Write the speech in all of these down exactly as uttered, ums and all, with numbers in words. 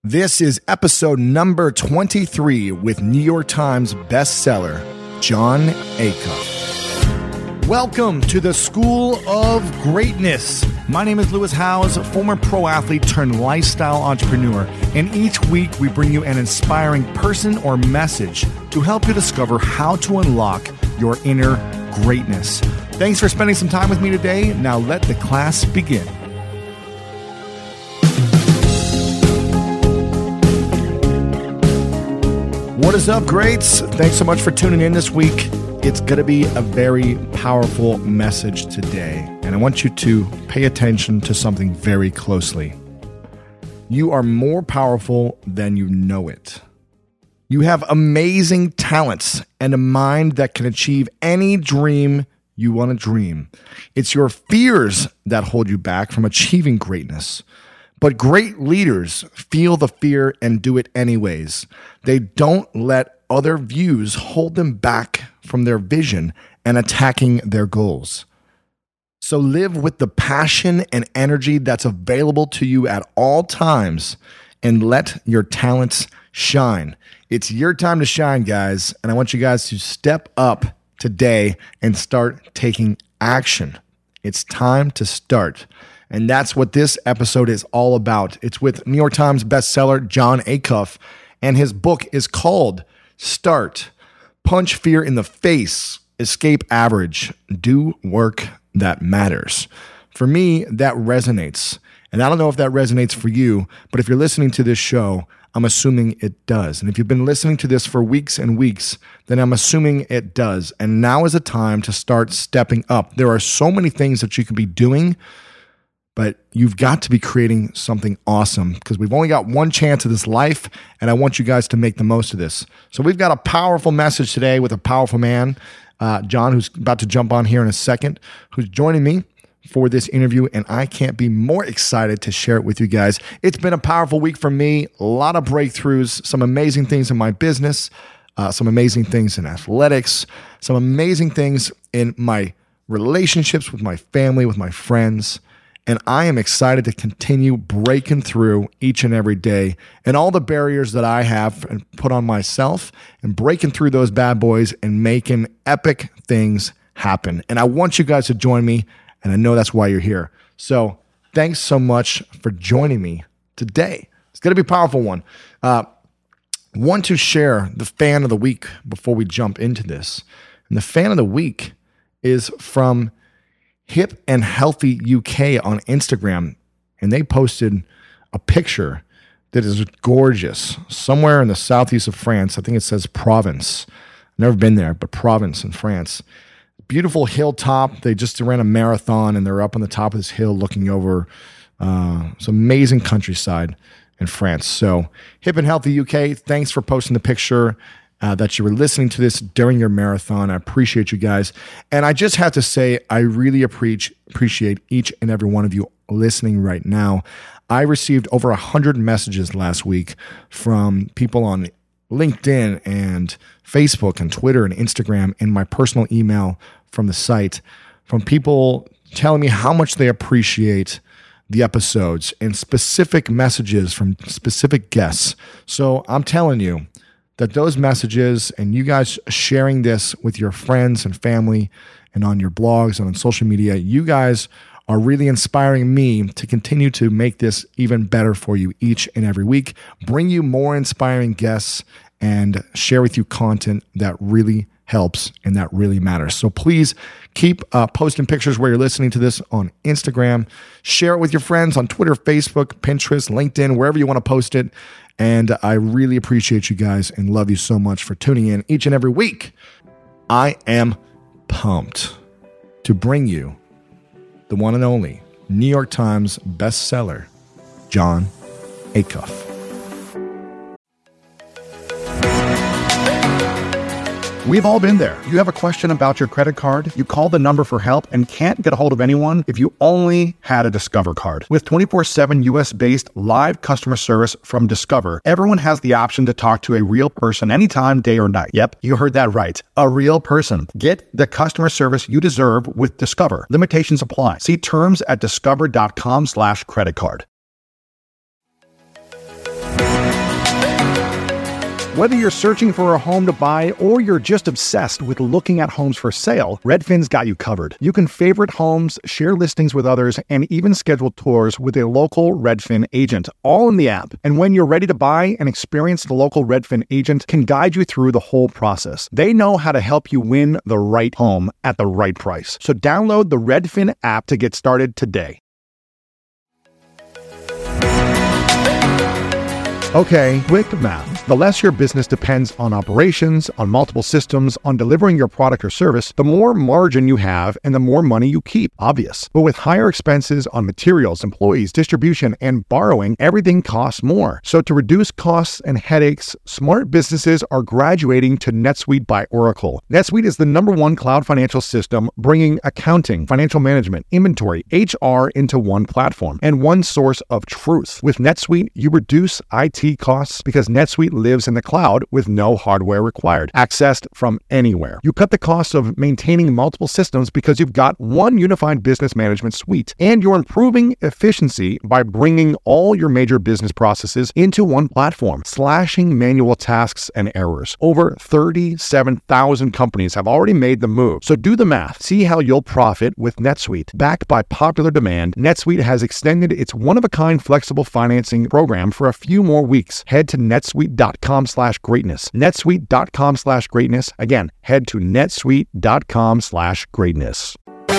This is episode number twenty-three with New York Times bestseller, Jon Acuff. Welcome to the School of Greatness. My name is Lewis Howes, former pro athlete turned lifestyle entrepreneur, and each week we bring you an inspiring person or message to help you discover how to unlock your inner greatness. Thanks for spending some time with me today. Now let the class begin. What is up, greats? Thanks so much for tuning in this week. It's going to be a very powerful message today, and I want you to pay attention to something very closely. You are more powerful than you know it. You have amazing talents and a mind that can achieve any dream you want to dream. It's your fears that hold you back from achieving greatness. But great leaders feel the fear and do it anyways. They don't let other views hold them back from their vision and attacking their goals. So live with the passion and energy that's available to you at all times and let your talents shine. It's your time to shine, guys, and I want you guys to step up today and start taking action. It's time to start. And that's what this episode is all about. It's with New York Times bestseller Jon Acuff, and his book is called Start. Punch fear in the face, escape average, do work that matters. For me, that resonates. And I don't know if that resonates for you, but if you're listening to this show, I'm assuming it does. And if you've been listening to this for weeks and weeks, then I'm assuming it does. And now is the time to start stepping up. There are so many things that you could be doing, but you've got to be creating something awesome because we've only got one chance of this life, and I want you guys to make the most of this. So we've got a powerful message today with a powerful man, uh, Jon, who's about to jump on here in a second, who's joining me for this interview, and I can't be more excited to share it with you guys. It's been a powerful week for me, a lot of breakthroughs, some amazing things in my business, uh, some amazing things in athletics, some amazing things in my relationships with my family, with my friends. And I am excited to continue breaking through each and every day and all the barriers that I have and put on myself and breaking through those bad boys and making epic things happen. And I want you guys to join me, and I know that's why you're here. So thanks so much for joining me today. It's going to be a powerful one. Uh, want to share the fan of the week before we jump into this. And the fan of the week is from Hip and Healthy U K on Instagram, and they posted a picture that is gorgeous somewhere in the southeast of France. I think it says Provence. I've never been there, but Provence in France. Beautiful hilltop. They just ran a marathon, and they're up on the top of this hill looking over uh, some amazing countryside in France. So Hip and Healthy U K, thanks for posting the picture. Uh, that you were listening to this during your marathon. I appreciate you guys. And I just have to say, I really appreciate appreciate each and every one of you listening right now. I received over one hundred messages last week from people on LinkedIn and Facebook and Twitter and Instagram and my personal email from the site, from people telling me how much they appreciate the episodes and specific messages from specific guests. So I'm telling you, that those messages and you guys sharing this with your friends and family and on your blogs and on social media, you guys are really inspiring me to continue to make this even better for you each and every week, bring you more inspiring guests, and share with you content that really helps and that really matters. So please keep uh, posting pictures where you're listening to this on Instagram. Share it with your friends on Twitter, Facebook, Pinterest, LinkedIn, wherever you want to post it. And I really appreciate you guys and love you so much for tuning in each and every week. I am pumped to bring you the one and only New York Times bestseller, Jon Acuff. We've all been there. You have a question about your credit card, you call the number for help and can't get a hold of anyone if you only had a Discover card. With twenty-four seven U S-based live customer service from Discover, everyone has the option to talk to a real person anytime, day or night. Yep, you heard that right. A real person. Get the customer service you deserve with Discover. Limitations apply. See terms at discover.com slash credit card. Whether you're searching for a home to buy or you're just obsessed with looking at homes for sale, Redfin's got you covered. You can favorite homes, share listings with others, and even schedule tours with a local Redfin agent, all in the app. And when you're ready to buy, an experienced local Redfin agent can guide you through the whole process. They know how to help you win the right home at the right price. So download the Redfin app to get started today. Okay, quick math. The less your business depends on operations, on multiple systems, on delivering your product or service, the more margin you have and the more money you keep. Obvious. But with higher expenses on materials, employees, distribution, and borrowing, everything costs more. So to reduce costs and headaches, smart businesses are graduating to NetSuite by Oracle. NetSuite is the number one cloud financial system, bringing accounting, financial management, inventory, H R into one platform and one source of truth. With NetSuite, you reduce I T costs because NetSuite lives in the cloud with no hardware required, accessed from anywhere. You cut the cost of maintaining multiple systems because you've got one unified business management suite, and you're improving efficiency by bringing all your major business processes into one platform, slashing manual tasks and errors. Over thirty-seven thousand companies have already made the move. So do the math. See how you'll profit with NetSuite. Backed by popular demand, NetSuite has extended its one-of-a-kind flexible financing program for a few more weeks. Head to netsuite.com slash greatness. netsuite.com slash greatness. Again, head to netsuite.com slash greatness. What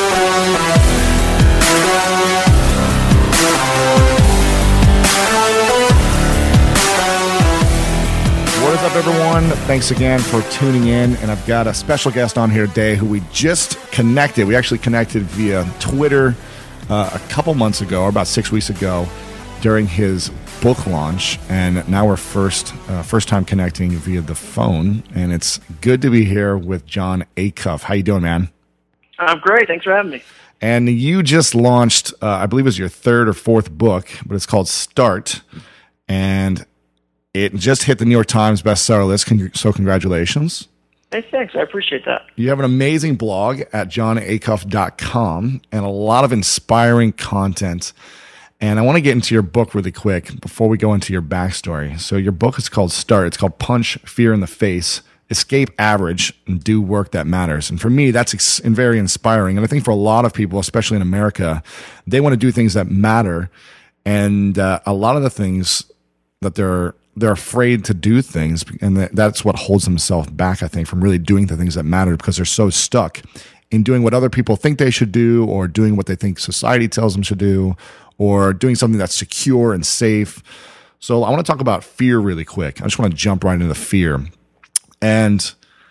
is up, everyone? Thanks again for tuning in. And I've got a special guest on here today who we just connected. We actually connected via Twitter uh, a couple months ago, or about six weeks ago, during his book launch, and now we're first uh, first time connecting via the phone, and it's good to be here with Jon Acuff. How you doing, man? I'm great. Thanks for having me. And you just launched, uh, I believe it was your third or fourth book, but it's called Start, and it just hit the New York Times bestseller list, Con- so congratulations. Hey, thanks. I appreciate that. You have an amazing blog at jon acuff dot com and a lot of inspiring content. And I want to get into your book really quick before we go into your backstory. So your book is called Start. It's called Punch Fear in the Face, Escape Average, and Do Work That Matters. And for me, that's ex- very inspiring. And I think for a lot of people, especially in America, they want to do things that matter. And uh, a lot of the things that they're they're afraid to do things, and that's what holds themselves back, I think, from really doing the things that matter, because they're so stuck in doing what other people think they should do, or doing what they think society tells them should do, or doing something that's secure and safe. So I want to talk about fear really quick. I just want to jump right into the fear. And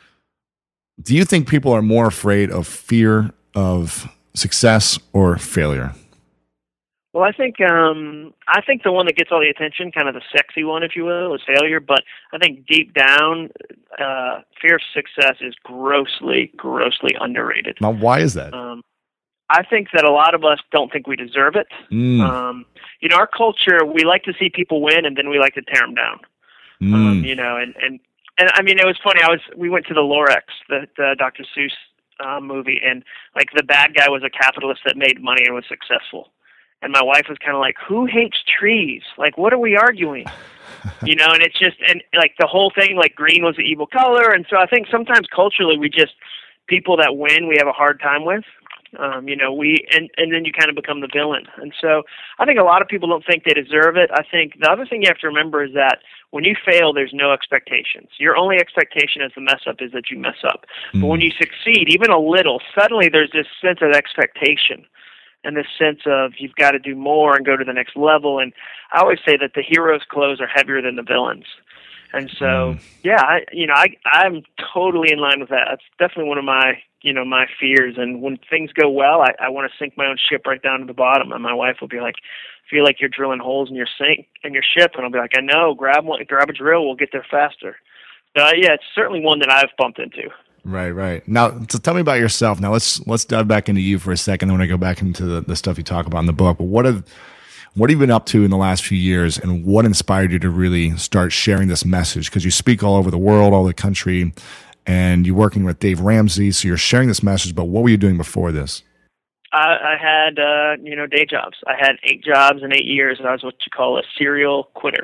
do you think people are more afraid of fear of success or failure? Well, I think um, I think the one that gets all the attention, kind of the sexy one, if you will, is failure. But I think deep down, uh, fear of success is grossly, grossly underrated. Now, why is that? Um, I think that a lot of us don't think we deserve it. Mm. Um, you know, our culture, we like to see people win, and then we like to tear them down. Mm. Um, you know, and, and, and I mean, it was funny. I was we went to the Lorax, the, the Doctor Seuss uh, movie, and like the bad guy was a capitalist that made money and was successful. And my wife was kind of like, "Who hates trees? Like, what are we arguing?" You know, and it's just, and like the whole thing, like green was the evil color. And so I think sometimes culturally, we just people that win, we have a hard time with. Um, you know, we and, and then you kind of become the villain. And so I think a lot of people don't think they deserve it. I think the other thing you have to remember is that when you fail, there's no expectations. Your only expectation as the mess up is that you mess up. Mm. But when you succeed, even a little, suddenly there's this sense of expectation and this sense of you've got to do more and go to the next level. And I always say that the hero's clothes are heavier than the villain's. And so, mm. yeah, I, you know, I, I'm totally in line with that. That's definitely one of my, you know, my fears. And when things go well, I, I want to sink my own ship right down to the bottom. And my wife will be like, feel like you're drilling holes in your sink, in your ship. And I'll be like, I know, grab one, grab a drill, we'll get there faster. So, uh, yeah, it's certainly one that I've bumped into. Right, right. Now, so tell me about yourself. Now, let's let's dive back into you for a second. Then when I go back into the, the stuff you talk about in the book, but what have what have you been up to in the last few years, and what inspired you to really start sharing this message? Because you speak all over the world, all over the country, and you're working with Dave Ramsey, so you're sharing this message. But what were you doing before this? I, I had uh, you know day jobs. I had eight jobs in eight years, and I was what you call a serial quitter.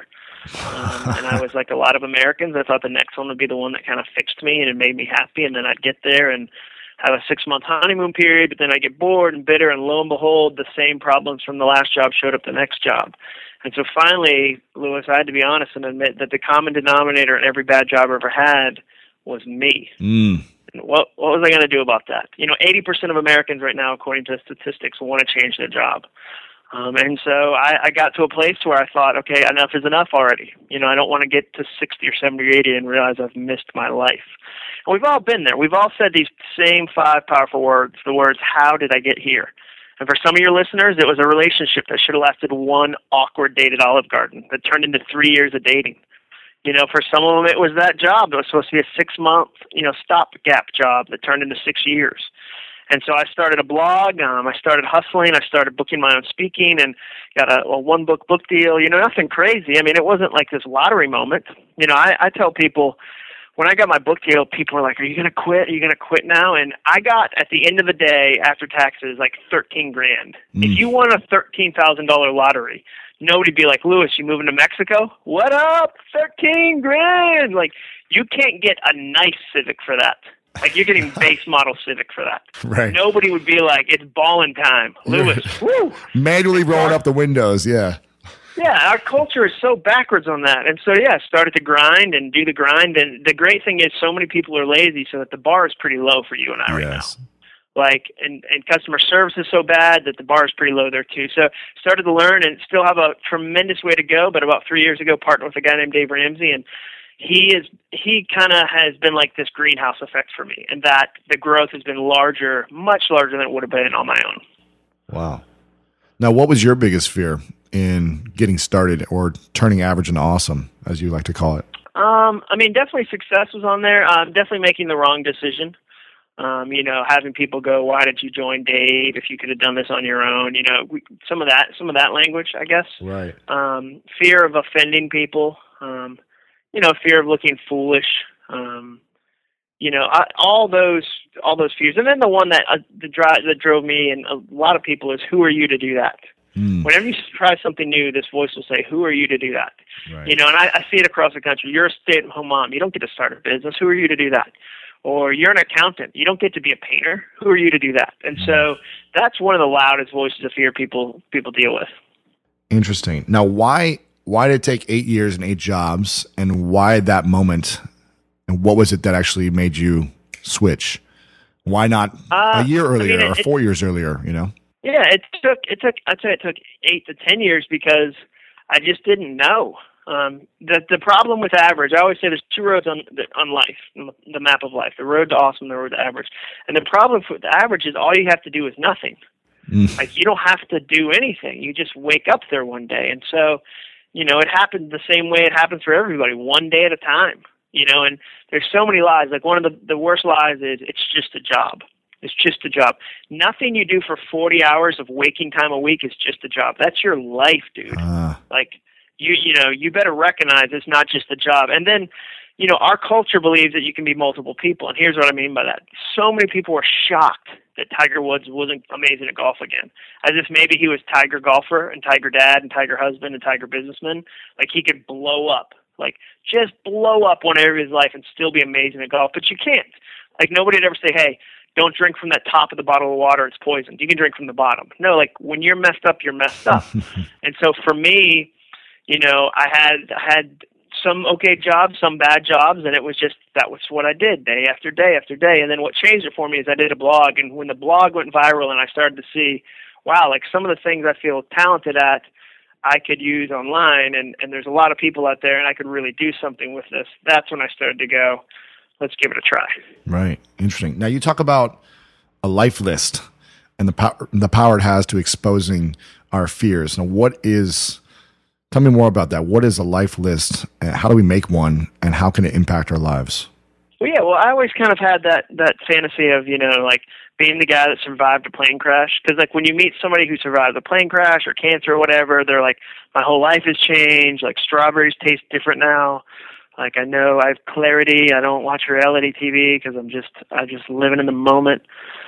Um, and I was like a lot of Americans. I thought the next one would be the one that kind of fixed me and it made me happy. And then I'd get there and have a six-month honeymoon period, but then I get bored and bitter, and lo and behold, the same problems from the last job showed up the next job. And so finally, Lewis, I had to be honest and admit that the common denominator in every bad job I ever had was me. Mm. And what what was I going to do about that? You know, eighty percent of Americans right now, according to statistics, want to change their job. Um, and so I, I got to a place where I thought, okay, enough is enough already. You know, I don't want to get to sixty or seventy or eighty and realize I've missed my life. And we've all been there. We've all said these same five powerful words, the words, how did I get here? And for some of your listeners, it was a relationship that should have lasted one awkward date at Olive Garden that turned into three years of dating. You know, for some of them, it was that job that was supposed to be a six-month, you know, stopgap job that turned into six years. And so I started a blog. Um, I started hustling. I started booking my own speaking and got a, a one-book book deal. You know, nothing crazy. I mean, it wasn't like this lottery moment. You know, I, I tell people, when I got my book deal, people were like, are you going to quit? Are you going to quit now? And I got, at the end of the day, after taxes, like thirteen grand. Mm. If you won a thirteen thousand dollars lottery, nobody'd be like, Lewis, you moving to Mexico? What up? thirteen grand. Like, you can't get a nice Civic for that. Like, you're getting base model Civic for that. Right. Nobody would be like, it's ballin' time. Lewis, woo. Manually rolling up the windows, yeah. Yeah, our culture is so backwards on that. And so, yeah, started to grind and do the grind. And the great thing is so many people are lazy so that the bar is pretty low for you and I right yes. now. Like, and, and customer service is so bad that the bar is pretty low there too. So started to learn and still have a tremendous way to go. But about three years ago, partnered with a guy named Dave Ramsey, and he is he kind of has been like this greenhouse effect for me, and that the growth has been larger, much larger than it would have been on my own. Wow. Now, what was your biggest fear in getting started or turning average into awesome, as you like to call it? Um, I mean, definitely success was on there. Um, definitely making the wrong decision. Um, you know, having people go, "Why did you join Dave? If you could have done this on your own." You know, we, some of that, some of that language, I guess. Right. Um, fear of offending people. Um, you know, fear of looking foolish. Um, you know, I, all those, all those fears, and then the one that uh, the drive that drove me and a lot of people is, "Who are you to do that?" Mm. Whenever you try something new, this voice will say, "Who are you to do that?" Right. You know, and I, I see it across the country. You're a stay-at-home mom. You don't get to start a business. Who are you to do that? Or you're an accountant. You don't get to be a painter. Who are you to do that? And so that's one of the loudest voices of fear people people deal with. Interesting. Now, why why did it take eight years and eight jobs, and why that moment? And what was it that actually made you switch? Why not uh, a year earlier I mean, it, or four years earlier? You know. Yeah, it took it took I'd say it took eight to ten years because I just didn't know. Um, the the problem with average, I always say there's two roads on on life, the map of life: the road to awesome, the road to average. And the problem with the average is all you have to do is nothing. Mm. Like, you don't have to do anything; you just wake up there one day. And so, you know, it happened the same way it happens for everybody, one day at a time. You know, and there's so many lies. Like, one of the the worst lies is it's just a job. It's just a job. Nothing you do for forty hours of waking time a week is just a job. That's your life, dude. Uh. Like. You you know, you better recognize it's not just a job. And then, you know, our culture believes that you can be multiple people. And here's what I mean by that. So many people were shocked that Tiger Woods wasn't amazing at golf again. As if maybe he was Tiger golfer and Tiger dad and Tiger husband and Tiger businessman. Like, he could blow up. Like, just blow up one area of his life and still be amazing at golf. But you can't. Like, nobody would ever say, hey, don't drink from that top of the bottle of water. It's poisoned. You can drink from the bottom. No, like, when you're messed up, you're messed up. And so for me, you know, I had I had some okay jobs, some bad jobs, and it was just, that was what I did day after day after day. And then what changed it for me is I did a blog, and when the blog went viral and I started to see, wow, like, some of the things I feel talented at, I could use online, and, and there's a lot of people out there, and I could really do something with this. That's when I started to go, let's give it a try. Right. Interesting. Now, you talk about a life list and the power, the power it has to exposing our fears. Now, what is... Tell me more about that. What is a life list? How do we make one, and how can it impact our lives? Well, yeah, well, I always kind of had that, that fantasy of, you know, like, being the guy that survived a plane crash. Because, like, when you meet somebody who survived a plane crash or cancer or whatever, they're like, my whole life has changed. Like, strawberries taste different now. Like, I know I have clarity. I don't watch reality T V because I'm just, I'm just living in the moment.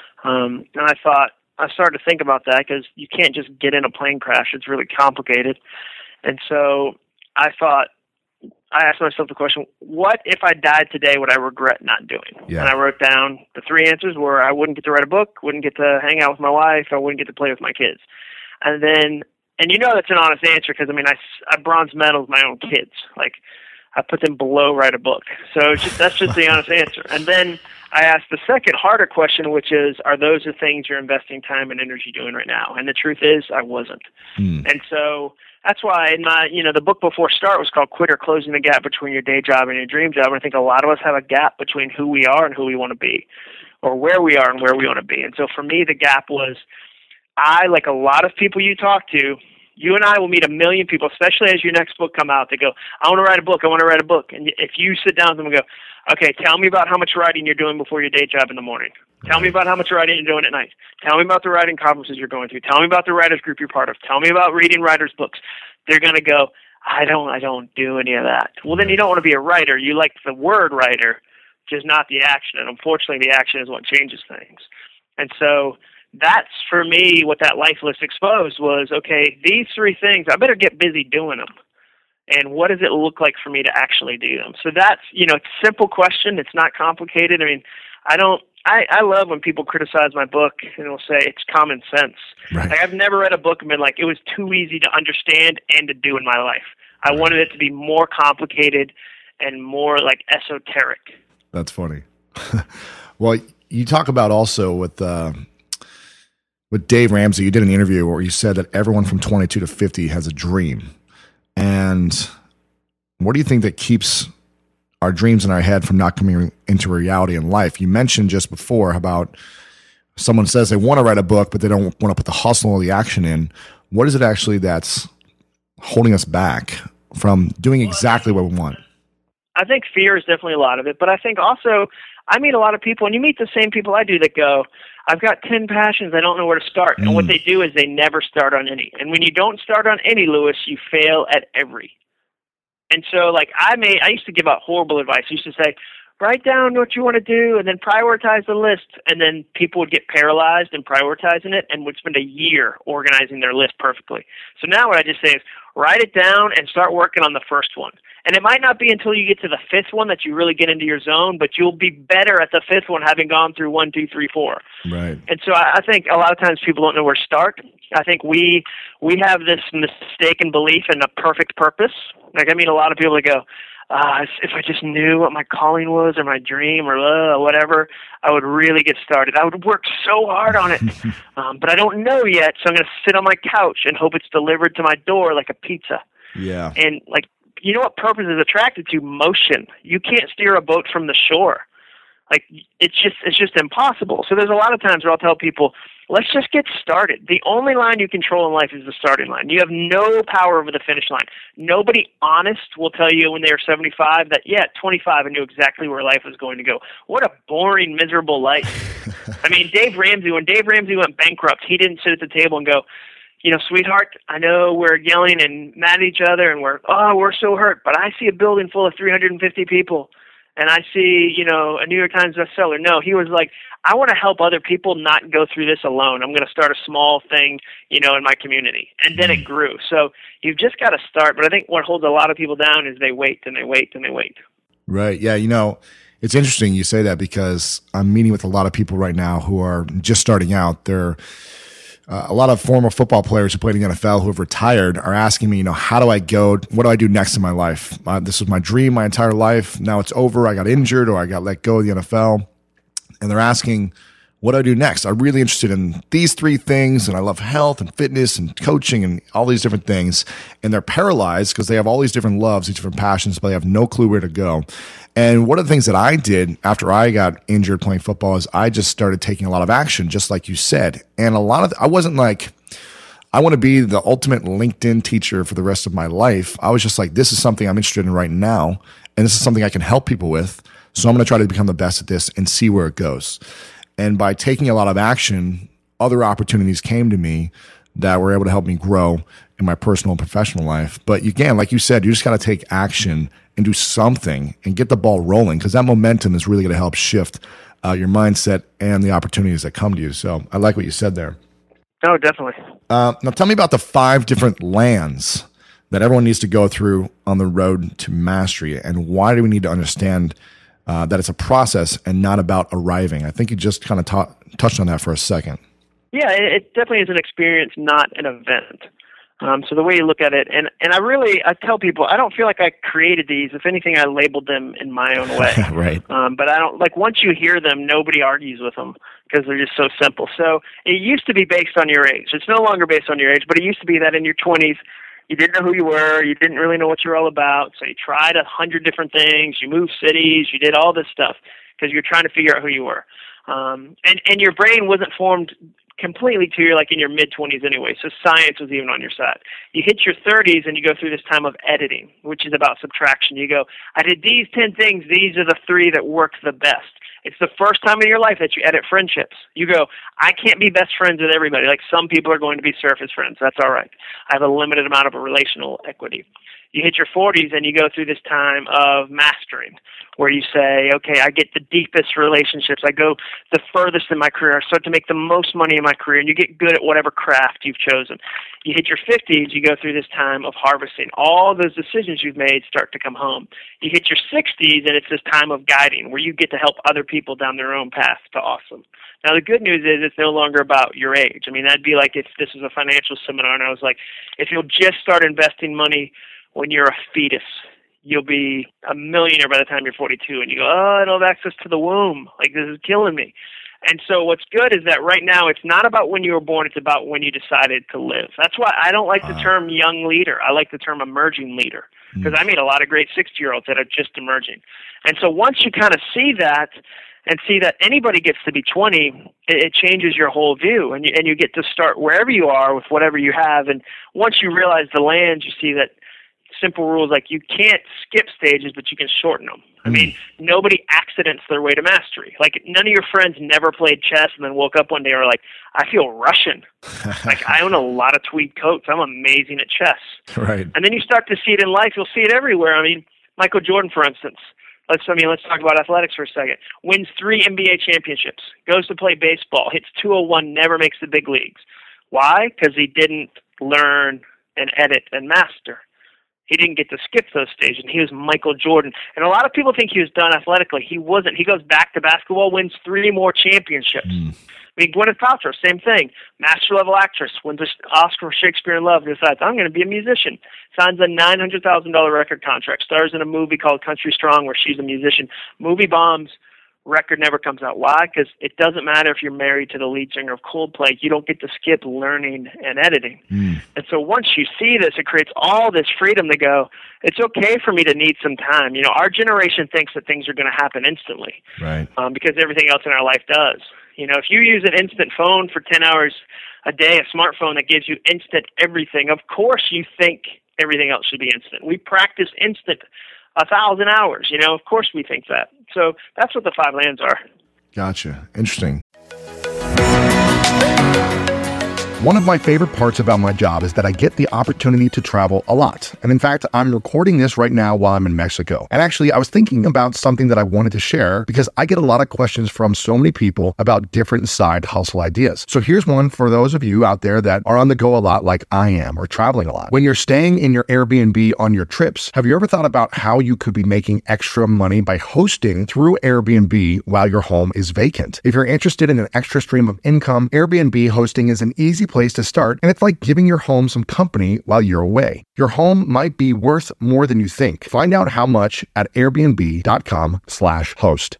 Um, and I thought, I started to think about that because you can't just get in a plane crash. It's really complicated. And so I thought, I asked myself the question, what if I died today would I regret not doing? Yeah. And I wrote down the three answers were I wouldn't get to write a book, wouldn't get to hang out with my wife, I wouldn't get to play with my kids. And then, and you know that's an honest answer because, I mean, I, I bronze medaled my own kids. Like, I put them below write a book. So it's just, that's just the honest answer. And then I asked the second harder question, which is, are those the things you're investing time and energy doing right now? And the truth is, I wasn't. Mm. And so that's why in my, you know, the book before Start was called Quit or Closing the Gap Between Your Day Job and Your Dream Job. And I think a lot of us have a gap between who we are and who we want to be, or where we are and where we want to be. And so for me, the gap was I, like a lot of people you talk to, you and I will meet a million people, especially as your next book come out. They go, I want to write a book. I want to write a book. And if you sit down with them and go, okay, tell me about how much writing you're doing before your day job in the morning. Tell me about how much writing you're doing at night. Tell me about the writing conferences you're going to. Tell me about the writers group you're part of. Tell me about reading writers' books. They're going to go, I don't, I don't do any of that. Well, then you don't want to be a writer. You like the word writer, just not the action. And unfortunately, the action is what changes things. And so that's, for me, what that life list exposed was, okay, these three things, I better get busy doing them. And what does it look like for me to actually do them? So that's, you know, it's a simple question. It's not complicated. I mean, I don't, I, I love when people criticize my book and they'll say it's common sense. Right. Like, I've never read a book and been like, it was too easy to understand and to do in my life. I right. wanted it to be more complicated and more like esoteric. That's funny. Well, you talk about also with, uh, with Dave Ramsey, you did an interview where you said that everyone from twenty-two to fifty has a dream. And what do you think that keeps our dreams in our head from not coming into reality in life? You mentioned just before about someone says they want to write a book, but they don't want to put the hustle or the action in. What is it actually that's holding us back from doing exactly what we want? I think fear is definitely a lot of it, but I think also I meet a lot of people, and you meet the same people I do that go, I've got ten passions, I don't know where to start. Mm. And what they do is they never start on any. And when you don't start on any, Lewis, you fail at every. And so, like, I may, I used to give out horrible advice. I used to say, write down what you want to do and then prioritize the list. And then people would get paralyzed in prioritizing it and would spend a year organizing their list perfectly. So now what I just say is write it down and start working on the first one. And it might not be until you get to the fifth one that you really get into your zone, but you'll be better at the fifth one having gone through one, two, three, four. Right. And so I think a lot of times people don't know where to start. I think we we have this mistaken belief in a perfect purpose. Like, I mean, a lot of people that go, uh, if I just knew what my calling was or my dream or uh, whatever, I would really get started. I would work so hard on it, um, but I don't know yet, so I'm going to sit on my couch and hope it's delivered to my door like a pizza. Yeah. And, like, you know what purpose is attracted to? Motion. You can't steer a boat from the shore. Like, it's just it's just impossible. So there's a lot of times where I'll tell people, let's just get started. The only line you control in life is the starting line. You have no power over the finish line. Nobody honest will tell you when they were seventy-five that, yeah, at twenty-five I knew exactly where life was going to go. What a boring, miserable life. I mean, Dave Ramsey, when Dave Ramsey went bankrupt, he didn't sit at the table and go, you know, sweetheart, I know we're yelling and mad at each other and we're, oh, we're so hurt, but I see a building full of three hundred fifty people and I see, you know, a New York Times bestseller. No, he was like, I want to help other people not go through this alone. I'm going to start a small thing, you know, in my community. And then it grew. So you've just got to start. But I think what holds a lot of people down is they wait and they wait and they wait. Right. Yeah. You know, it's interesting you say that because I'm meeting with a lot of people right now who are just starting out. They're Uh, a lot of former football players who played in the N F L who have retired are asking me, you know, how do I go? What do I do next in my life? Uh, this was my dream my entire life. Now it's over. I got injured or I got let go of the N F L. And they're asking, what do I do next? I'm really interested in these three things. And I love health and fitness and coaching and all these different things. And they're paralyzed because they have all these different loves, these different passions, but they have no clue where to go. And one of the things that I did after I got injured playing football is I just started taking a lot of action, just like you said. And a lot of, I wasn't like, I want to be the ultimate LinkedIn teacher for the rest of my life. I was just like, this is something I'm interested in right now. And this is something I can help people with. So I'm going to try to become the best at this and see where it goes. And by taking a lot of action, other opportunities came to me that were able to help me grow in my personal and professional life. But again, like you said, you just got to take action and do something and get the ball rolling because that momentum is really going to help shift uh, your mindset and the opportunities that come to you. So I like what you said there. Oh, definitely. Uh, now tell me about the five different lands that everyone needs to go through on the road to mastery? And why do we need to understand uh, that it's a process and not about arriving? I think you just kind of ta- touched on that for a second. Yeah, it definitely is an experience, not an event. Um, so the way you look at it, and, and I really, I tell people, I don't feel like I created these. If anything, I labeled them in my own way. Right. Um, but I don't, like, once you hear them, nobody argues with them because they're just so simple. So it used to be based on your age. It's no longer based on your age, but it used to be that in your twenties, you didn't know who you were, you didn't really know what you're all about, so you tried a hundred different things, you moved cities, you did all this stuff because you're trying to figure out who you were. Um, and, and your brain wasn't formed completely to you're like in your mid-twenties anyway, so science was even on your side. You hit your thirties and you go through this time of editing, which is about subtraction. You go, I did these ten things, these are the three that worked the best. It's the first time in your life that you edit friendships. You go, I can't be best friends with everybody. Like, some people are going to be surface friends. That's all right. I have a limited amount of a relational equity. You hit your forties and you go through this time of mastering, where you say, okay, I get the deepest relationships. I go the furthest in my career. I start to make the most money in my career, and you get good at whatever craft you've chosen. You hit your fifties, you go through this time of harvesting. All those decisions you've made start to come home. You hit your sixties, and it's this time of guiding, where you get to help other people down their own path to awesome. Now, the good news is it's no longer about your age. I mean, that'd be like if this was a financial seminar, and I was like, if you'll just start investing money when you're a fetus, you'll be a millionaire by the time you're forty-two. And you go, oh, I don't have access to the womb. Like, this is killing me. And so what's good is that right now it's not about when you were born, it's about when you decided to live. That's why I don't like the term young leader. I like the term emerging leader, because I meet a lot of great sixty-year-olds that are just emerging. And so once you kind of see that and see that anybody gets to be twenty, it, it changes your whole view. And you, and you get to start wherever you are with whatever you have. And once you realize the land, you see that simple rules like you can't skip stages, but you can shorten them. I mean, nobody accidents their way to mastery. Like, none of your friends never played chess and then woke up one day and were like, I feel Russian. Like, I own a lot of tweed coats. I'm amazing at chess. Right. And then you start to see it in life. You'll see it everywhere. I mean, Michael Jordan, for instance. Let's, I mean, let's talk about athletics for a second. Wins three N B A championships. Goes to play baseball. Hits two oh one. Never makes the big leagues. Why? Because he didn't learn and edit and master. He didn't get to skip those stages, and he was Michael Jordan. And a lot of people think he was done athletically. He wasn't. He goes back to basketball, wins three more championships. Mm. I mean, Gwyneth Paltrow, same thing. Master-level actress, wins an Oscar for Shakespeare in Love, decides, I'm going to be a musician. Signs a nine hundred thousand dollars record contract, stars in a movie called Country Strong where she's a musician. Movie bombs. Record never comes out. Why? Because it doesn't matter if you're married to the lead singer of Coldplay. You don't get to skip learning and editing. Mm. And so once you see this, it creates all this freedom to go, it's okay for me to need some time. You know, our generation thinks that things are going to happen instantly. Right. Um, because everything else in our life does. You know, if you use an instant phone for ten hours a day, a smartphone that gives you instant everything, of course you think everything else should be instant. We practice instant a thousand hours, you know, of course we think that. So that's what the five lands are. Gotcha. Interesting. One of my favorite parts about my job is that I get the opportunity to travel a lot. And in fact, I'm recording this right now while I'm in Mexico. And actually, I was thinking about something that I wanted to share because I get a lot of questions from so many people about different side hustle ideas. So here's one for those of you out there that are on the go a lot like I am, or traveling a lot. When you're staying in your Airbnb on your trips, have you ever thought about how you could be making extra money by hosting through Airbnb while your home is vacant? If you're interested in an extra stream of income, Airbnb hosting is an easy place to start, and it's like giving your home some company while you're away. Your home might be worth more than you think. Find out how much at airbnb.com slash host.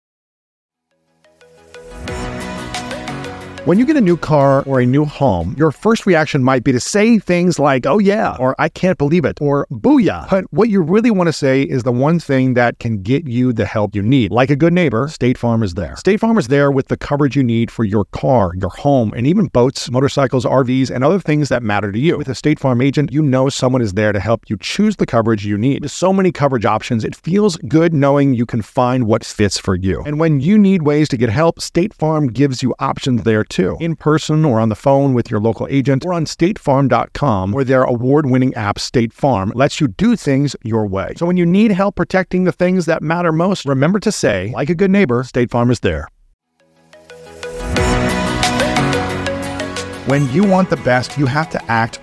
When you get a new car or a new home, your first reaction might be to say things like, oh yeah, or I can't believe it, or booyah. But what you really want to say is the one thing that can get you the help you need. Like a good neighbor, State Farm is there. State Farm is there with the coverage you need for your car, your home, and even boats, motorcycles, R Vs, and other things that matter to you. With a State Farm agent, you know someone is there to help you choose the coverage you need. With so many coverage options, it feels good knowing you can find what fits for you. And when you need ways to get help, State Farm gives you options there too. In person or on the phone with your local agent or on state farm dot com, where their award-winning app State Farm lets you do things your way. So when you need help protecting the things that matter most, remember to say, like a good neighbor, State Farm is there. When you want the best, you have to act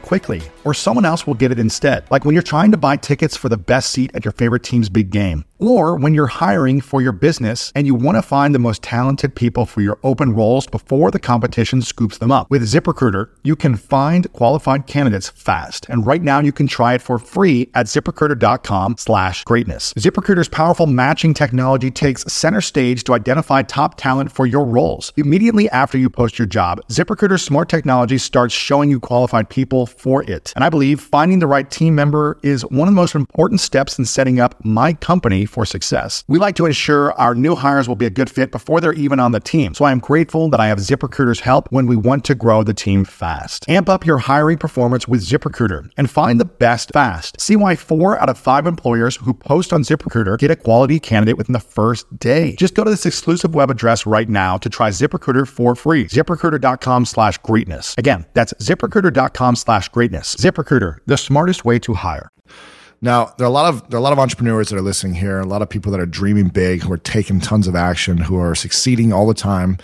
quickly, or someone else will get it instead. Like when you're trying to buy tickets for the best seat at your favorite team's big game. Or when you're hiring for your business and you want to find the most talented people for your open roles before the competition scoops them up. With ZipRecruiter, you can find qualified candidates fast. And right now you can try it for free at ZipRecruiter.com slash greatness. ZipRecruiter's powerful matching technology takes center stage to identify top talent for your roles. Immediately after you post your job, ZipRecruiter's smart technology starts showing you qualified people for it. And I believe finding the right team member is one of the most important steps in setting up my company for success. We like to ensure our new hires will be a good fit before they're even on the team. So I am grateful that I have ZipRecruiter's help when we want to grow the team fast. Amp up your hiring performance with ZipRecruiter and find the best fast. See why four out of five employers who post on ZipRecruiter get a quality candidate within the first day. Just go to this exclusive web address right now to try ZipRecruiter for free. ZipRecruiter.com slash greatness. Again, that's ZipRecruiter.com slash greatness. ZipRecruiter, the smartest way to hire. Now, there are a lot of there are a lot of entrepreneurs that are listening here, a lot of people that are dreaming big, who are taking tons of action, who are succeeding all the time.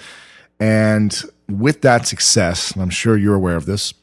And with that success, and I'm sure you're aware of this,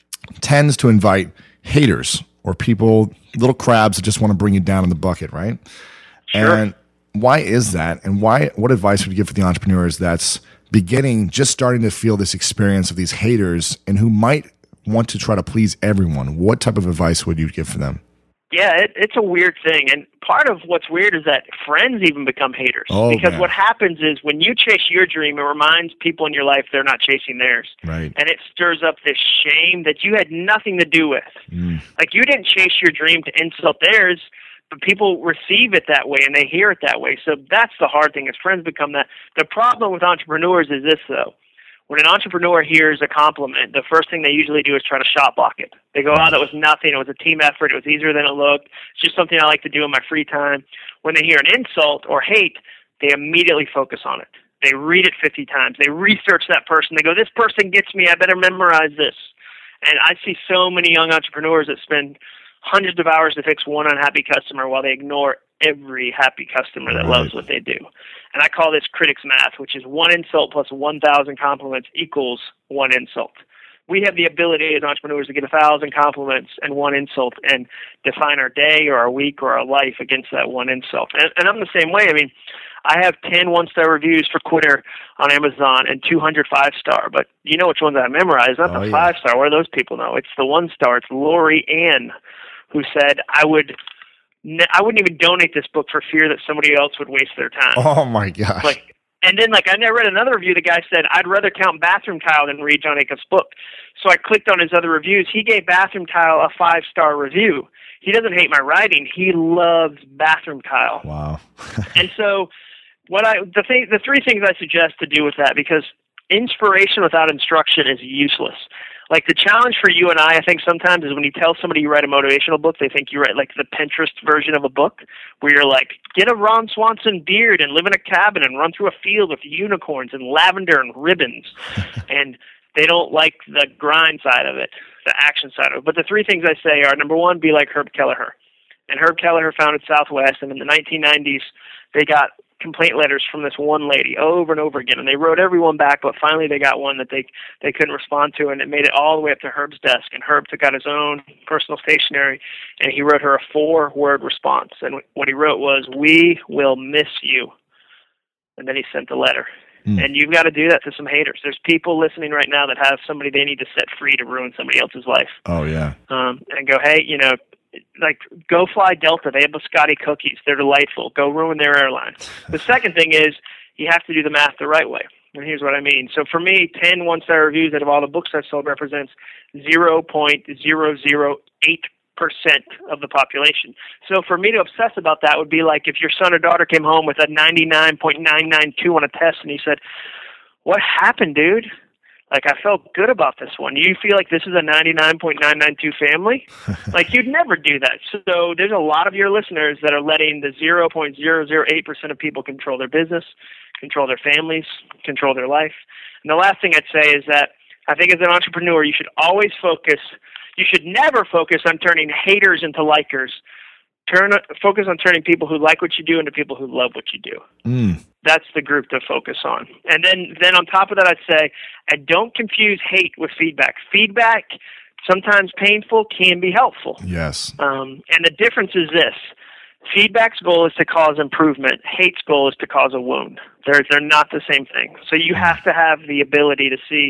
tends to invite haters or people, little crabs that just want to bring you down in the bucket, right? Sure. And why is that? And why? What advice would you give for the entrepreneurs that's beginning, just starting to feel this experience of these haters and who might want to try to please everyone? What type of advice would you give for them? Yeah, it, it's a weird thing. And part of what's weird is that friends even become haters. Oh, because man. what happens is when you chase your dream, it reminds people in your life they're not chasing theirs. Right. And it stirs up this shame that you had nothing to do with. Mm. Like you didn't chase your dream to insult theirs, but people receive it that way and they hear it that way. So that's the hard thing, is friends become that. The problem with entrepreneurs is this, though. When an entrepreneur hears a compliment, the first thing they usually do is try to shot block it. They go, oh, that was nothing. It was a team effort. It was easier than it looked. It's just something I like to do in my free time. When they hear an insult or hate, they immediately focus on it. They read it fifty times. They research that person. They go, this person gets me. I better memorize this. And I see so many young entrepreneurs that spend hundreds of hours to fix one unhappy customer while they ignore every happy customer that Right. loves what they do. And I call this critics math, which is one insult plus one thousand compliments equals one insult. We have the ability as entrepreneurs to get one thousand compliments and one insult and define our day or our week or our life against that one insult. And, and I'm the same way. I mean, I have ten one-star reviews for Quitter on Amazon and two hundred five-star, but you know which ones I memorize, not Oh, the yeah. five-star. What do those people know? It's the one-star. It's Lori Ann, who said, I would I wouldn't even donate this book for fear that somebody else would waste their time. Oh my gosh. Like, and then, like, I never read another review. The guy said, I'd rather count Bathroom Tile than read John Acuff's book. So I clicked on his other reviews. He gave Bathroom Tile a five-star review. He doesn't hate my writing. He loves Bathroom Tile. Wow. And so what I the thing the three things I suggest to do with that, because inspiration without instruction is useless. Like, the challenge for you and I, I think sometimes, is when you tell somebody you write a motivational book, they think you write like the Pinterest version of a book, where you're like, get a Ron Swanson beard and live in a cabin and run through a field with unicorns and lavender and ribbons. And they don't like the grind side of it, the action side of it. But the three things I say are, number one, be like Herb Kelleher. And Herb Kelleher founded Southwest, and in the nineteen nineties, they got complaint letters from this one lady over and over again, and they wrote everyone back, but finally they got one that they they couldn't respond to, and it made it all the way up to Herb's desk. And Herb took out his own personal stationery, and he wrote her a four-word response. And what he wrote was, "We will miss you." And then he sent the letter. Mm. And you've got to do that to some haters. There's people listening right now that have somebody they need to set free to ruin somebody else's life. Oh yeah. Um, and go, hey, you know, like, go fly Delta. They have biscotti cookies. They're delightful. Go ruin their airline. The second thing is, you have to do the math the right way. And here's what I mean. So for me, ten one-star reviews out of all the books I've sold represents zero point zero zero eight percent of the population. So for me to obsess about that would be like if your son or daughter came home with a ninety-nine point nine nine two on a test and he said, what happened, dude? Like, I felt good about this one. You feel like this is a ninety-nine point nine nine two family? Like, you'd never do that. So there's a lot of your listeners that are letting the zero point zero zero eight percent of people control their business, control their families, control their life. And the last thing I'd say is that I think as an entrepreneur, you should always focus, you should never focus on turning haters into likers. Turn focus on turning people who like what you do into people who love what you do. Mm. That's the group to focus on. And then, then on top of that, I'd say, and don't confuse hate with feedback. Feedback sometimes painful can be helpful. Yes. Um, and the difference is this. Feedback's goal is to cause improvement. Hate's goal is to cause a wound. They're, they're not the same thing. So you have to have the ability to see,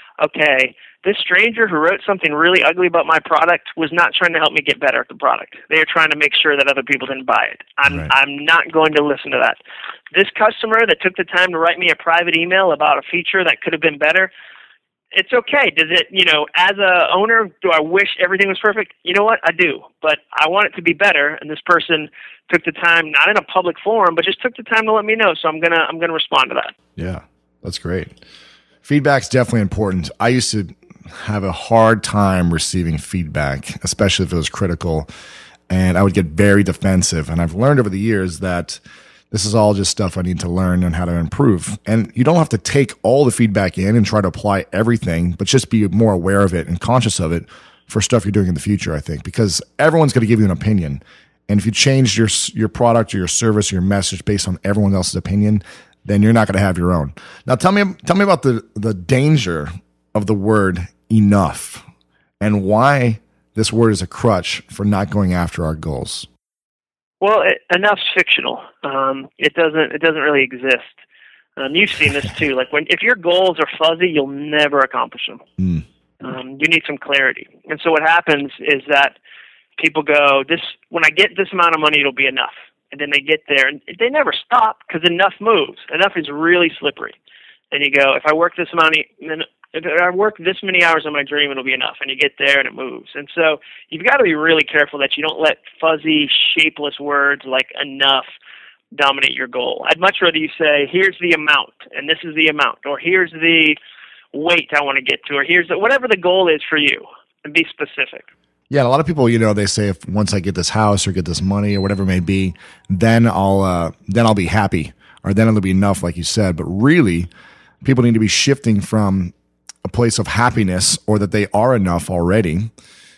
okay, this stranger who wrote something really ugly about my product was not trying to help me get better at the product. They were trying to make sure that other people didn't buy it. I'm, Right. I'm not going to listen to that. This customer that took the time to write me a private email about a feature that could have been better, it's okay. Does it, you know, as a owner, do I wish everything was perfect? You know what? I do. But I want it to be better, and this person took the time, not in a public forum, but just took the time to let me know, so I'm going to I'm gonna respond to that. Yeah, that's great. Feedback's definitely important. I used to have a hard time receiving feedback, especially if it was critical, and I would get very defensive. And I've learned over the years that this is all just stuff I need to learn and how to improve. And you don't have to take all the feedback in and try to apply everything, but just be more aware of it and conscious of it for stuff you're doing in the future, I think, because everyone's going to give you an opinion. And if you change your your product or your service or your message based on everyone else's opinion, then you're not going to have your own. Now, tell me tell me about the, the danger of the word enough and why this word is a crutch for not going after our goals. Well, it, enough's fictional. Um, it doesn't. It doesn't really exist. Um, you've seen this too. Like when, if your goals are fuzzy, you'll never accomplish them. Mm. Um, you need some clarity. And so what happens is that people go, "This when I get this amount of money, it'll be enough." And then they get there, and they never stop because enough moves. Enough is really slippery. And you go, "If I work this amount, then if I work this many hours on my dream, it'll be enough." And you get there, and it moves. And so you've got to be really careful that you don't let fuzzy, shapeless words like enough dominate your goal. I'd much rather you say, "Here's the amount, and this is the amount," or "Here's the weight I want to get to," or "Here's the," whatever the goal is for you, and be specific. Yeah, and a lot of people, you know, they say if once I get this house or get this money or whatever it may be, then I'll uh, then I'll be happy, or then it'll be enough, like you said. But really, people need to be shifting from a place of happiness or that they are enough already,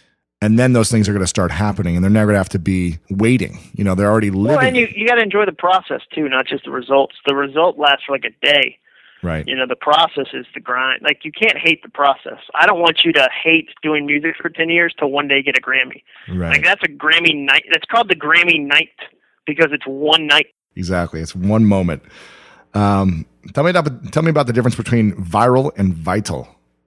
and then those things are going to start happening, and they're never going to have to be waiting. You know, they're already living. Well, and you you got to enjoy the process too, not just the results. The result lasts for like a day. Right. You know, the process is the grind. Like, you can't hate the process. I don't want you to hate doing music for ten years to one day get a Grammy. Right. Like, that's a Grammy night. That's called the Grammy night because it's one night. Exactly. It's one moment. Um, tell me about, tell me about the difference between viral and vital.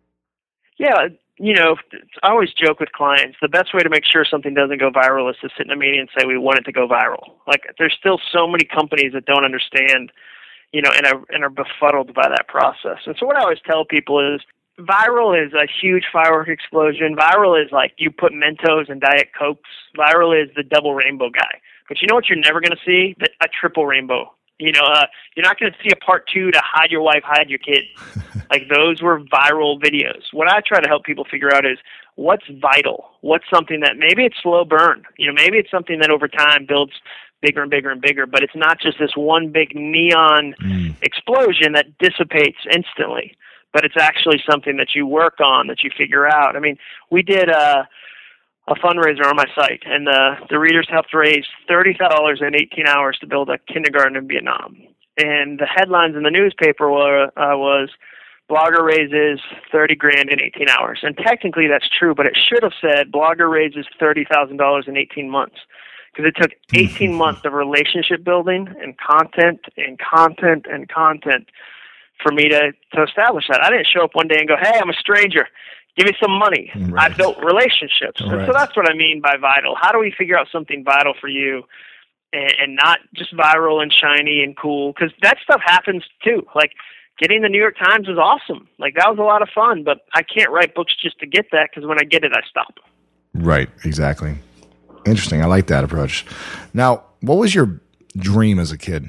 Yeah, you know, I always joke with clients, the best way to make sure something doesn't go viral is to sit in a meeting and say, we want it to go viral. Like, there's still so many companies that don't understand, you know, and are, and are befuddled by that process. And so what I always tell people is viral is a huge firework explosion. Viral is like you put Mentos and Diet Cokes. Viral is the double rainbow guy. But you know what you're never going to see? The, a triple rainbow. You know, uh, you're not going to see a part two to Hide Your Wife, Hide Your Kids. Like, those were viral videos. What I try to help people figure out is what's vital? What's something that maybe it's slow burn? You know, maybe it's something that over time builds bigger and bigger and bigger, but it's not just this one big neon mm. explosion that dissipates instantly, but it's actually something that you work on, that you figure out. I mean, we did a, a fundraiser on my site, and the, the readers helped raise thirty thousand dollars in eighteen hours to build a kindergarten in Vietnam. And the headlines in the newspaper were, uh, was, blogger raises thirty grand in eighteen hours. And technically that's true, but it should have said blogger raises thirty thousand dollars in eighteen months. Because it took eighteen months of relationship building and content and content and content for me to, to establish that. I didn't show up one day and go, hey, I'm a stranger. Give me some money. Right. I built relationships. Right. And so that's what I mean by vital. How do we figure out something vital for you and, and not just viral and shiny and cool? Because that stuff happens too. Like, getting the New York Times was awesome. Like, that was a lot of fun, but I can't write books just to get that because when I get it, I stop. Right, exactly. Interesting. I like that approach. Now, what was your dream as a kid?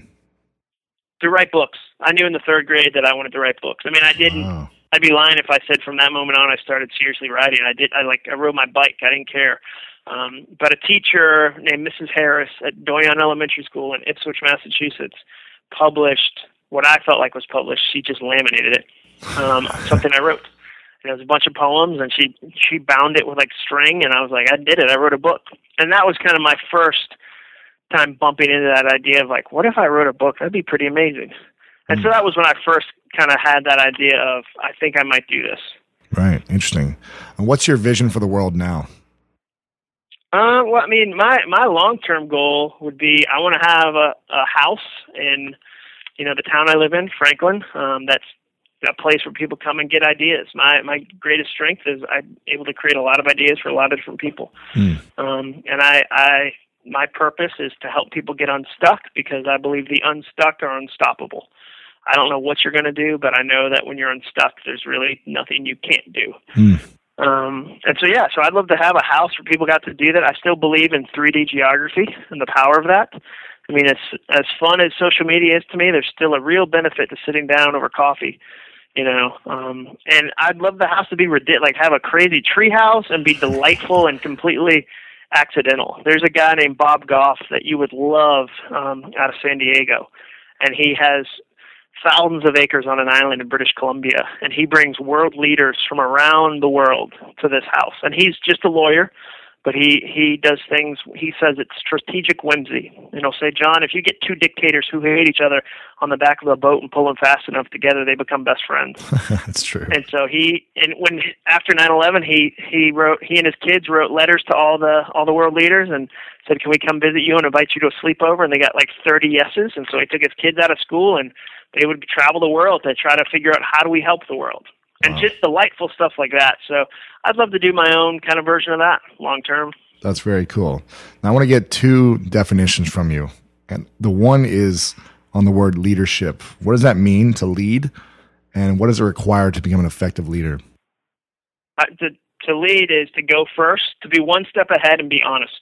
To write books. I knew in the third grade that I wanted to write books. I mean, I didn't. Oh. I'd be lying if I said from that moment on I started seriously writing. I did. I like. I rode my bike. I didn't care. Um, but a teacher named Missus Harris at Doyon Elementary School in Ipswich, Massachusetts, published what I felt like was published. She just laminated it. Um, something I wrote. And it was a bunch of poems, and she she bound it with like string, and I was like, I did it. I wrote a book. And that was kind of my first time bumping into that idea of like, what if I wrote a book? That'd be pretty amazing. And mm. so that was when I first kind of had that idea of, I think I might do this. Right. Interesting. And what's your vision for the world now? Uh, well, I mean, my, my long-term goal would be I want to have a, a house in, you know, the town I live in, Franklin. Um, that's a place where people come and get ideas. My my greatest strength is I'm able to create a lot of ideas for a lot of different people. Mm. Um, and I, I my purpose is to help people get unstuck, because I believe the unstuck are unstoppable. I don't know what you're going to do, but I know that when you're unstuck, there's really nothing you can't do. Mm. Um, and so, yeah, so I'd love to have a house where people got to do that. I still believe in three D geography and the power of that. I mean, as, as fun as social media is to me, there's still a real benefit to sitting down over coffee, you know. Um, and I'd love the house to be ridiculous, like have a crazy tree house and be delightful and completely accidental. There's a guy named Bob Goff that you would love um, out of San Diego, and he has thousands of acres on an island in British Columbia, and he brings world leaders from around the world to this house. And he's just a lawyer, but he, he does things, he says it's strategic whimsy. And he'll say, John, if you get two dictators who hate each other on the back of a boat and pull them fast enough together, they become best friends. That's true. And so he, and when, after nine eleven, he, he wrote, he and his kids wrote letters to all the, all the world leaders and said, can we come visit you and invite you to a sleepover? And they got like thirty yeses. And so he took his kids out of school, and they would travel the world to try to figure out how do we help the world. And wow. Just delightful stuff like that. So I'd love to do my own kind of version of that long term. That's very cool. Now I want to get two definitions from you. And the one is on the word leadership. What does that mean to lead? And what does it require to become an effective leader? Uh, to, to lead is to go first, to be one step ahead and be honest.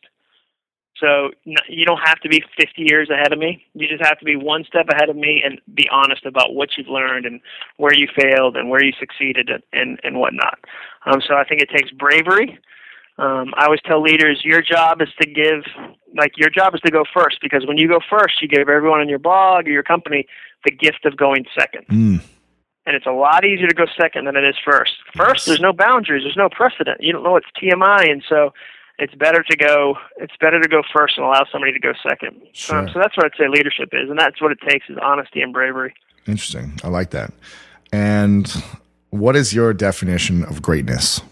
So you don't have to be fifty years ahead of me. You just have to be one step ahead of me and be honest about what you've learned and where you failed and where you succeeded and, and, and whatnot. Um, so I think it takes bravery. Um, I always tell leaders, your job is to give, like your job is to go first, because when you go first, you give everyone in your blog or your company the gift of going second. Mm. And it's a lot easier to go second than it is first. First, yes. There's no boundaries. There's no precedent. You don't know it's T M I. And so It's better to go. It's better to go first and allow somebody to go second. Sure. Um, so that's what I'd say leadership is, and that's what it takes is honesty and bravery. Interesting. I like that. And what is your definition of greatness?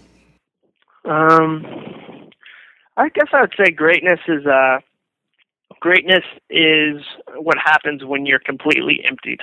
Um, I guess I would say greatness is uh, greatness is what happens when you're completely emptied,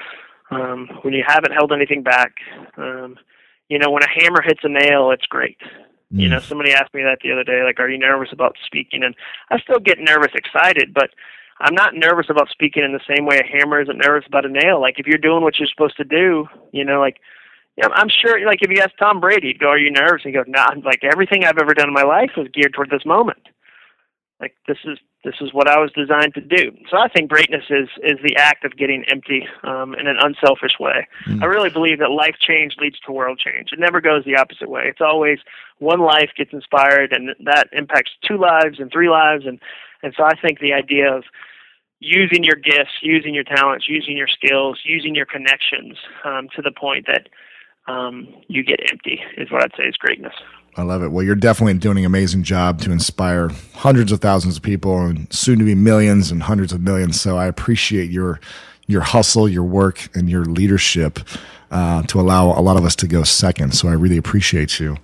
um, when you haven't held anything back. Um, you know, when a hammer hits a nail, it's great. You know, somebody asked me that the other day, like, are you nervous about speaking? And I still get nervous, excited, but I'm not nervous about speaking in the same way a hammer isn't nervous about a nail. Like, if you're doing what you're supposed to do, you know, like, yeah, I'm sure, like, if you ask Tom Brady, he'd go, are you nervous? And he goes, no, nah, like, everything I've ever done in my life was geared toward this moment. Like, this is this is what I was designed to do. So I think greatness is is the act of getting empty um, in an unselfish way. Mm. I really believe that life change leads to world change. It never goes the opposite way. It's always one life gets inspired, and that impacts two lives and three lives. And, and so I think the idea of using your gifts, using your talents, using your skills, using your connections um, to the point that um, you get empty is what I'd say is greatness. I love it. Well, you're definitely doing an amazing job to inspire hundreds of thousands of people and soon to be millions and hundreds of millions. So I appreciate your your hustle, your work, and your leadership uh, to allow a lot of us to go second. So I really appreciate you.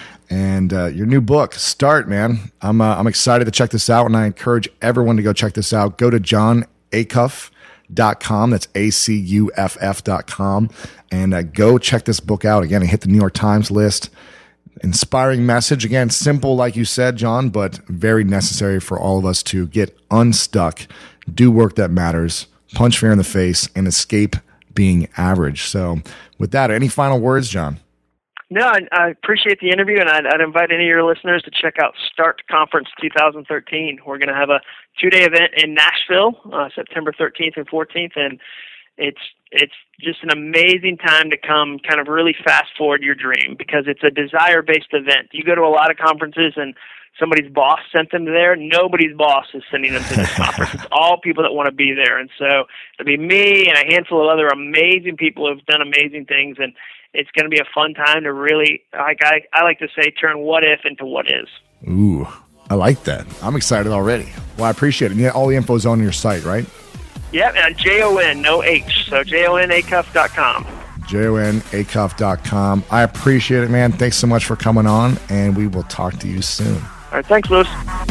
And uh, your new book, Start, man. I'm uh, I'm excited to check this out, and I encourage everyone to go check this out. Go to john acuff dot com. That's A C U F F dot com. And uh, go check this book out. Again, it hit the New York Times list. Inspiring message. Again, simple, like you said, John, but very necessary for all of us to get unstuck, do work that matters, punch fear in the face, and escape being average. So with that, any final words, John? No, I, I appreciate the interview, and I'd, I'd invite any of your listeners to check out Start Conference twenty thirteen. We're going to have a two-day event in Nashville, uh, September thirteenth and fourteenth, and it's it's just an amazing time to come kind of really fast forward your dream, because it's a desire-based event. You go to a lot of conferences and somebody's boss sent them there. Nobody's boss is sending them to this conference. It's all people that want to be there. And so it'll be me and a handful of other amazing people who have done amazing things, and it's going to be a fun time to really, like I, I like to say, turn what if into what is. Ooh, I like that. I'm excited already. Well, I appreciate it. Yeah, all the info's on your site, right? Yep, and J O N, no H, so J O N acuff dot com. J O N Acuff dot com. I appreciate it, man. Thanks so much for coming on, and we will talk to you soon. All right, thanks, Lewis.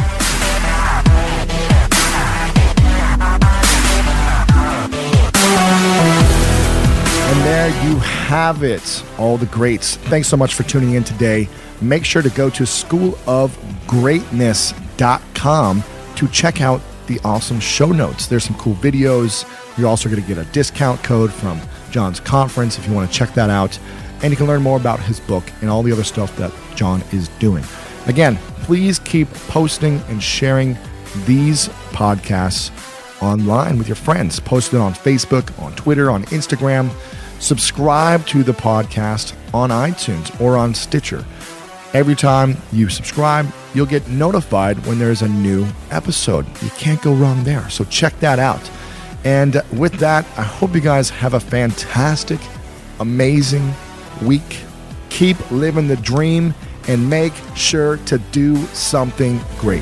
And there you have it, all the greats. Thanks so much for tuning in today. Make sure to go to school of greatness dot com to check out the awesome show notes. There's some cool videos. You're also going to get a discount code from John's conference if you want to check that out. And you can learn more about his book and all the other stuff that John is doing. Again, please keep posting and sharing these podcasts online with your friends. Post it on Facebook, on Twitter, on Instagram. Subscribe to the podcast on iTunes or on Stitcher. Every time you subscribe, you'll get notified when there's a new episode. You can't go wrong there. So check that out. And with that, I hope you guys have a fantastic, amazing week. Keep living the dream and make sure to do something great.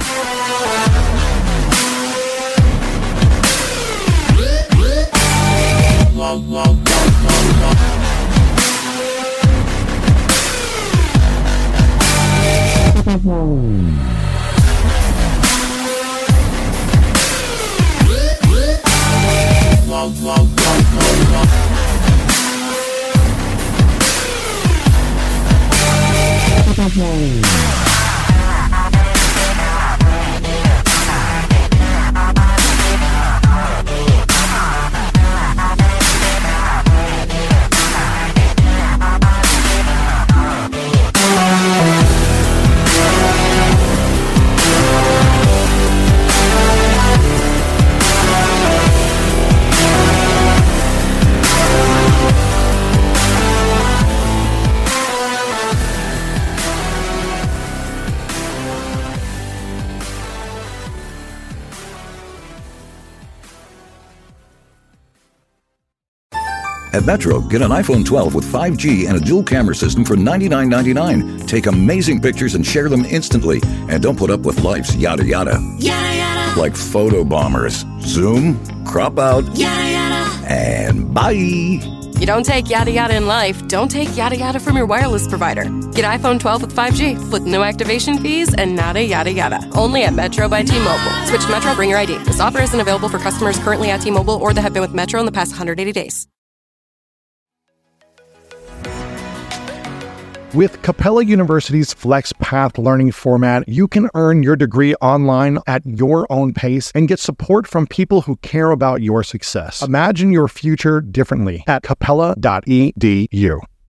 At Metro, get an iPhone twelve with five G and a dual camera system for ninety-nine ninety-nine. Take amazing pictures and share them instantly. And don't put up with life's yada yada. Yada yada. Like photo bombers. Zoom, crop out, yada yada. And bye. You don't take yada yada in life, don't take yada yada from your wireless provider. Get iPhone twelve with five G with no activation fees and nada yada yada. Only at Metro by T-Mobile. Switch to Metro, bring your I D. This offer isn't available for customers currently at T-Mobile or that have been with Metro in the past one hundred eighty days. With Capella University's FlexPath learning format, you can earn your degree online at your own pace and get support from people who care about your success. Imagine your future differently at capella dot e d u.